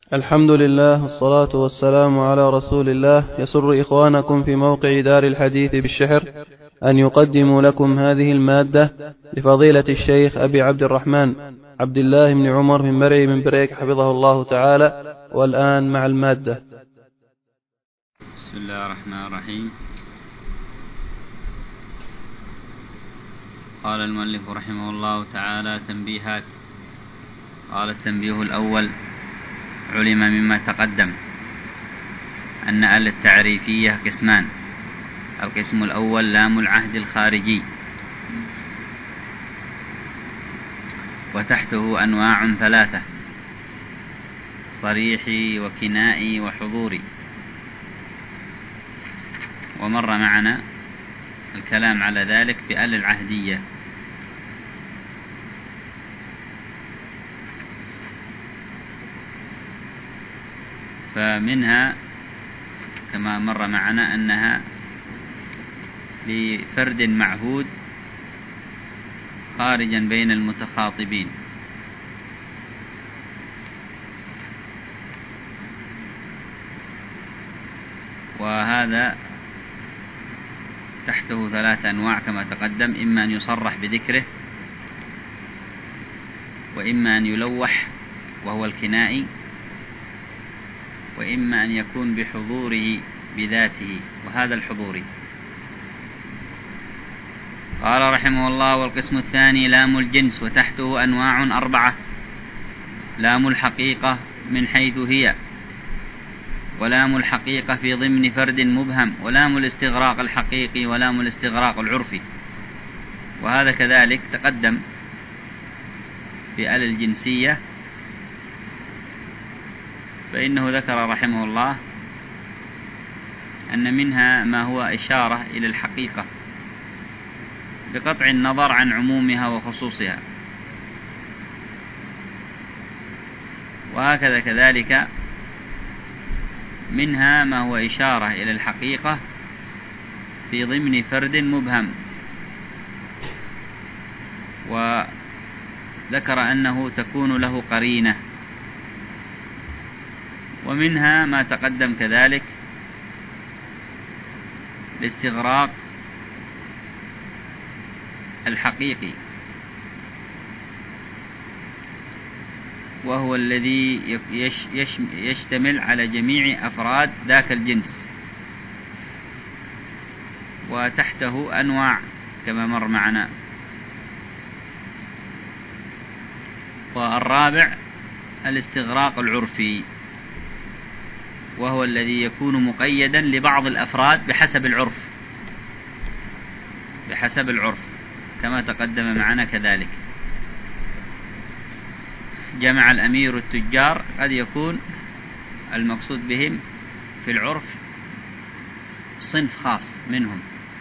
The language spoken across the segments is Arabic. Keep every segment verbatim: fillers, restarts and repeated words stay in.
الحمد لله والصلاة والسلام على رسول الله. يسر إخوانكم في موقع دار الحديث بالشحر أن يقدموا لكم هذه المادة لفضيلة الشيخ أبي عبد الرحمن عبد الله بن عمر بن مرعي بن بريك حفظه الله تعالى. والآن مع المادة. بسم الله الرحمن الرحيم. قال المؤلف رحمه الله تعالى: تنبيهات. قال: التنبيه الأول: علم مما تقدم أن ال التعريفية قسمان. القسم الأول لام العهد الخارجي، وتحته أنواع ثلاثة: صريحي وكنائي وحضوري. ومر معنا الكلام على ذلك بأل العهدية. فمنها كما مر معنا أنها لفرد معهود خارجا بين المتخاطبين، وهذا تحته ثلاث أنواع كما تقدم: إما أن يصرح بذكره، وإما أن يلوح وهو الكنائي، وإما أن يكون بحضوره بذاته وهذا الحضوري. قال رحمه الله: والقسم الثاني لام الجنس، وتحته أنواع أربعة: لام الحقيقة من حيث هي، ولام الحقيقة في ضمن فرد مبهم، ولام الاستغراق الحقيقي، ولام الاستغراق العرفي. وهذا كذلك تقدم في آل الجنسية، فإنه ذكر رحمه الله أن منها ما هو إشارة إلى الحقيقة بقطع النظر عن عمومها وخصوصها، وهكذا كذلك منها ما هو إشارة إلى الحقيقة في ضمن فرد مبهم، وذكر أنه تكون له قرينة. ومنها ما تقدم كذلك الاستغراق الحقيقي، وهو الذي يشتمل على جميع أفراد ذاك الجنس، وتحته أنواع كما مر معنا. والرابع الاستغراق العرفي، وهو الذي يكون مقيدا لبعض الأفراد بحسب العرف بحسب العرف كما تقدم معنا كذلك. جمع الأمير التجار قد يكون المقصود بهم في العرف صنف خاص منهم،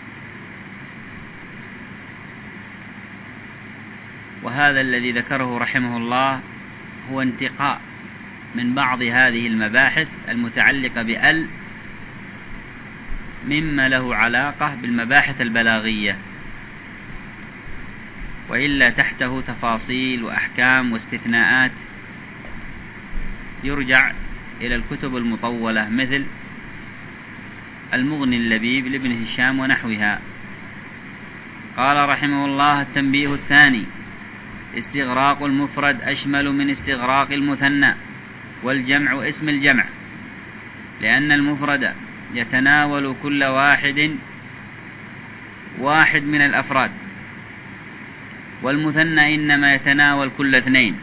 وهذا الذي ذكره رحمه الله هو انتقاء من بعض هذه المباحث المتعلقة بأل مما له علاقة بالمباحث البلاغية، وإلا تحته تفاصيل وأحكام واستثناءات يرجع إلى الكتب المطولة مثل المغني اللبيب لابن هشام ونحوها. قال رحمه الله: التنبيه الثاني: استغراق المفرد أشمل من استغراق المثنى، والجمع اسم الجمع، لأن المفرد يتناول كل واحد واحد من الأفراد، والمثنى إنما يتناول كل اثنين.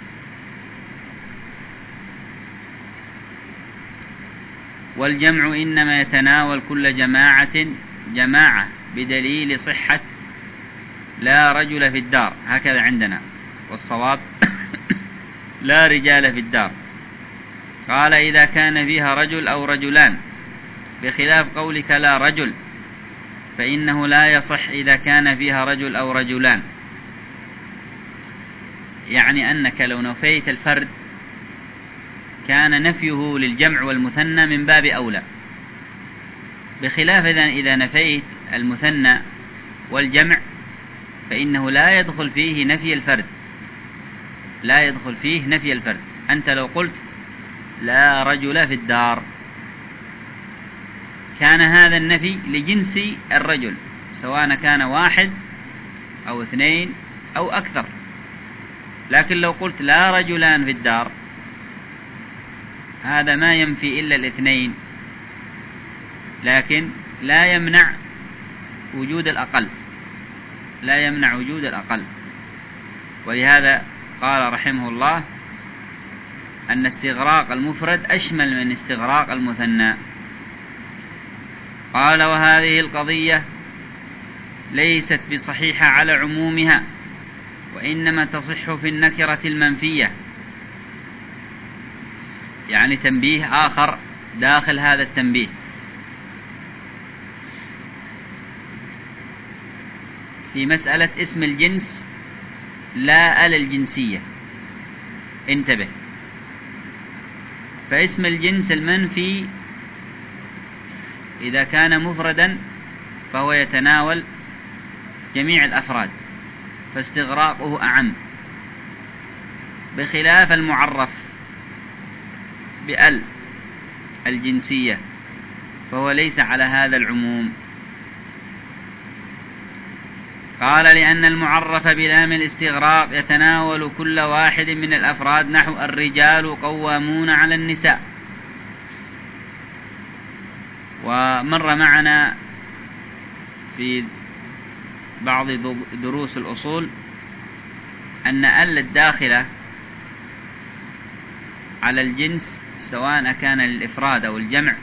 والجمع إنما يتناول كل جماعة جماعة بدليل صحة لا رجل في الدار، هكذا عندنا، والصواب لا رجال في الدار. قال: إذا كان فيها رجل أو رجلان، بخلاف قولك لا رجل، فإنه لا يصح إذا كان فيها رجل أو رجلان. يعني أنك لو نفيت الفرد كان نفيه للجمع والمثنى من باب أولى، بخلاف إذا نفيت المثنى والجمع فإنه لا يدخل فيه نفي الفرد لا يدخل فيه نفي الفرد. أنت لو قلت لا رجل في الدار، كان هذا النفي لجنس الرجل، سواء كان واحد أو اثنين أو أكثر. لكن لو قلت لا رجلان في الدار، هذا ما ينفي إلا الاثنين، لكن لا يمنع وجود الأقل، لا يمنع وجود الأقل. ولهذا قال رحمه الله أن استغراق المفرد أشمل من استغراق المثنى. قال: وهذه القضية ليست بصحيحة على عمومها، وإنما تصح في النكرة المنفية. يعني تنبيه آخر داخل هذا التنبيه: في مسألة اسم الجنس لا آل الجنسية، انتبه. فاسم الجنس المنفي إذا كان مفردا فهو يتناول جميع الأفراد، فاستغراقه أعم، بخلاف المعرف بأل الجنسية فهو ليس على هذا العموم. قال: لأن المعرف بلام الاستغراق يتناول كل واحد من الأفراد، نحو الرجال قوامون على النساء. ومر معنا في بعض دروس الأصول أن أل الداخلة على الجنس سواء كان للإفراد أو الجمع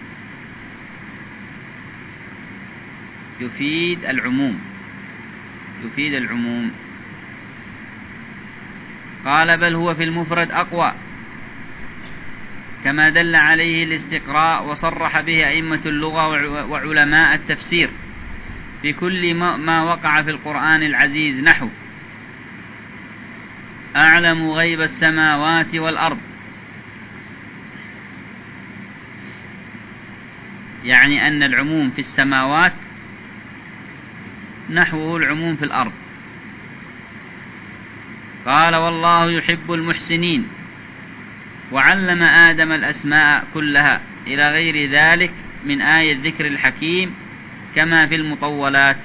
يفيد العموم، يفيد العموم. قال: بل هو في المفرد أقوى، كما دل عليه الاستقراء وصرح به أئمة اللغة وعلماء التفسير في كل ما وقع في القرآن العزيز، نحو أعلم غيب السماوات والأرض. يعني أن العموم في السماوات نحوه العموم في الأرض. قال: والله يحب المحسنين، وعلم آدم الأسماء كلها، إلى غير ذلك من آية ذكر الحكيم كما في المطولات.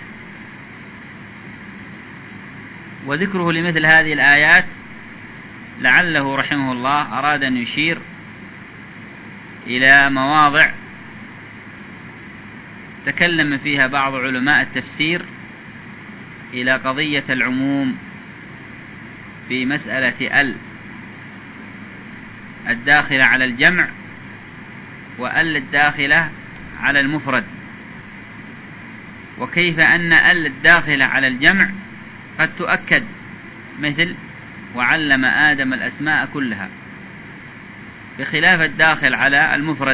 وذكره لمثل هذه الآيات لعله رحمه الله أراد أن يشير إلى مواضع تكلم فيها بعض علماء التفسير إلى قضية العموم في مسألة ال الداخلة على الجمع وال الداخلة على المفرد، وكيف أن ال الداخلة على الجمع قد تؤكد، مثل وعلم آدم الأسماء كلها، بخلاف الداخل على المفرد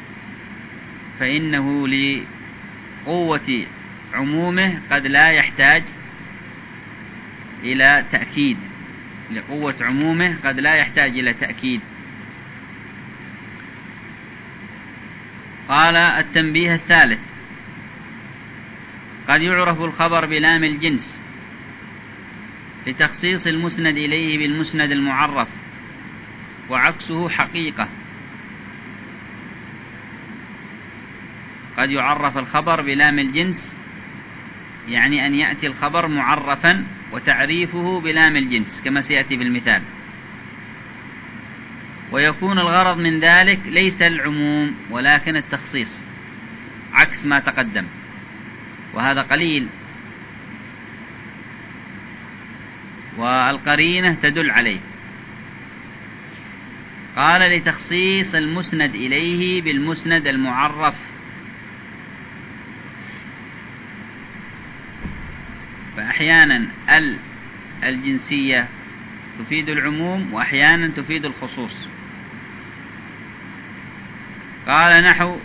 فإنه لقوة عمومه قد لا يحتاج إلى تأكيد، لقوة عمومه قد لا يحتاج إلى تأكيد. قال: التنبيه الثالث: قد يعرف الخبر بلام الجنس لتخصيص المسند إليه بالمسند المعرف، وعكسه حقيقة. قد يعرف الخبر بلام الجنس يعني أن يأتي الخبر معرفا وتعريفه بلام الجنس كما سيأتي بالمثال، ويكون الغرض من ذلك ليس العموم ولكن التخصيص، عكس ما تقدم، وهذا قليل، والقرينة تدل عليه. قال: لتخصيص المسند إليه بالمسند المعرف. فأحيانا ال الجنسية تفيد العموم وأحيانا تفيد الخصوص. قال: نحو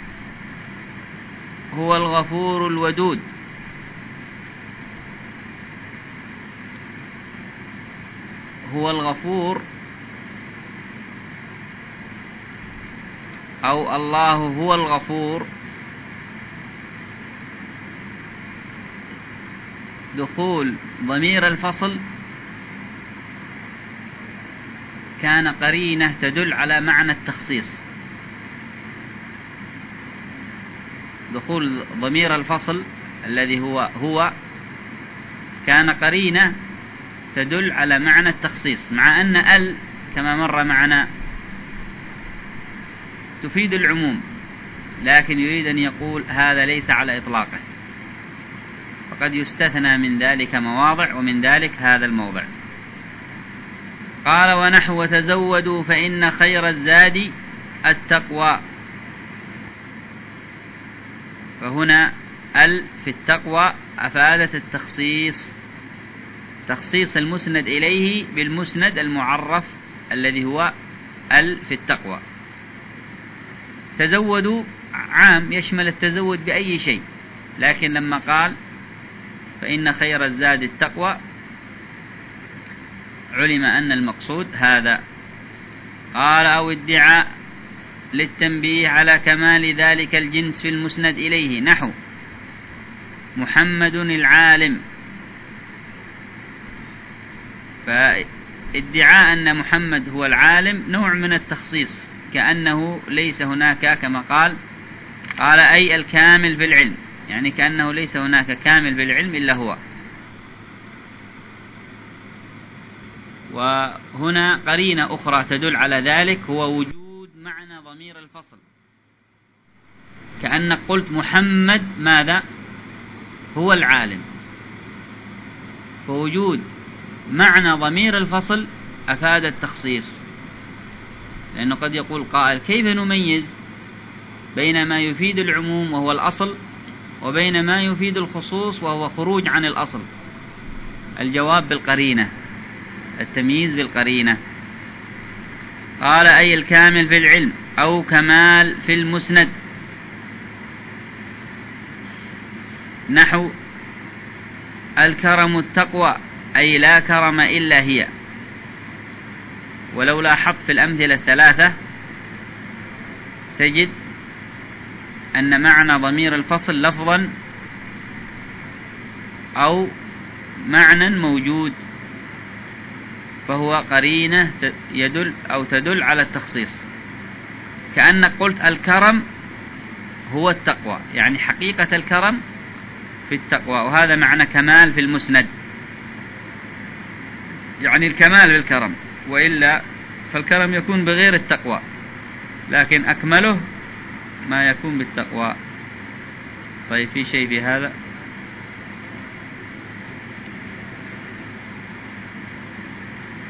هو الغفور الودود. هو الغفور أو الله هو الغفور، دخول ضمير الفصل كان قرينة تدل على معنى التخصيص. دخول ضمير الفصل الذي هو هو كان قرينة تدل على معنى التخصيص، مع أن ال كما مر معنا تفيد العموم، لكن يريد أن يقول هذا ليس على إطلاقه، فقد يستثنى من ذلك مواضع، ومن ذلك هذا الموضع. قال ونحو تزودوا فإن خير الزاد التقوى. فهنا ال في التقوى أفادت التخصيص، تخصيص المسند إليه بالمسند المعرف الذي هو ال في التقوى. تزودوا عام يشمل التزود بأي شيء، لكن لما قال فإن خير الزاد التقوى علم أن المقصود هذا. قال أو ادعاء للتنبيه على كمال ذلك الجنس في المسند إليه، نحو محمد العالم. فادعاء أن محمد هو العالم نوع من التخصيص، كأنه ليس هناك، كما قال قال أي الكامل في العلم، يعني كأنه ليس هناك كامل في العلم إلا هو. وهنا قرينة أخرى تدل على ذلك، هو وجود معنى ضمير الفصل، كأنك قلت محمد ماذا هو العالم، فوجود معنى ضمير الفصل أفاد التخصيص. لأنه قد يقول قائل كيف نميز بين ما يفيد العموم وهو الأصل وبين ما يفيد الخصوص وهو خروج عن الأصل؟ الجواب بالقرينة، التمييز بالقرينة. قال أي الكامل في العلم أو كمال في المسند، نحو الكرم التقوى، أي لا كرم إلا هي. ولو لاحظت في الأمثلة الثلاثة تجد أن معنى ضمير الفصل لفظا أو معنى موجود، فهو قرينة يدل أو تدل على التخصيص. كأنك قلت الكرم هو التقوى، يعني حقيقة الكرم في التقوى، وهذا معنى كمال في المسند، يعني الكمال بالكرم، وإلا فالكرم يكون بغير التقوى، لكن أكمله ما يكون بالتقوى. طيب في شيء في هذا؟